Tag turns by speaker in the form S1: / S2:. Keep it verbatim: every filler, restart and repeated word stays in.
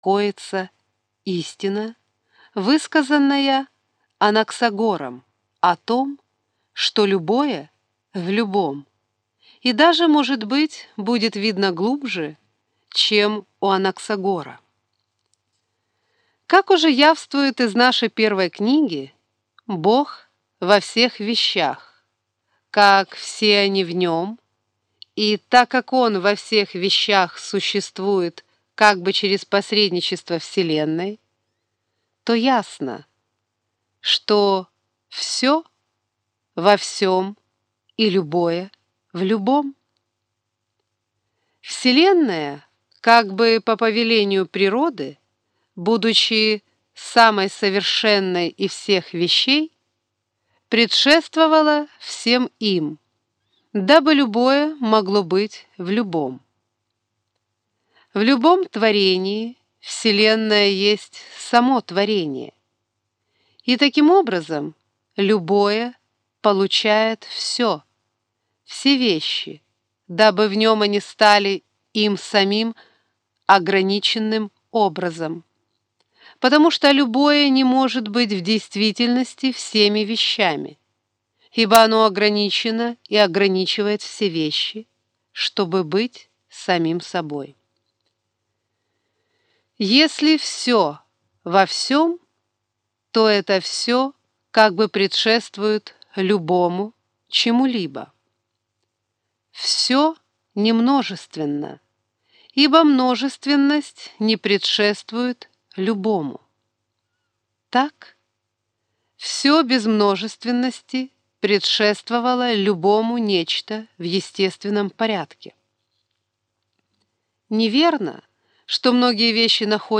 S1: коится истина, высказанная Анаксагором о том, что любое в любом, и даже, может быть, будет видно глубже, чем у Анаксагора. Как уже явствует из нашей первой книги, Бог во всех вещах, как все они в Нем, и так как Он во всех вещах существует как бы через посредничество Вселенной, то ясно, что все во всем и любое в любом. Вселенная, как бы по повелению природы, будучи самой совершенной из всех вещей, предшествовала всем им, дабы любое могло быть в любом. В любом творении Вселенная есть само творение, и таким образом любое получает все, все вещи, дабы в нем они стали им самим ограниченным образом, потому что любое не может быть в действительности всеми вещами, ибо оно ограничено и ограничивает все вещи, чтобы быть самим собой. Если все во всем, то это все как бы предшествует любому чему-либо. Все не множественно, ибо множественность не предшествует любому. Так, все без множественности предшествовало любому нечто в естественном порядке. Неверно, что многие вещи находятся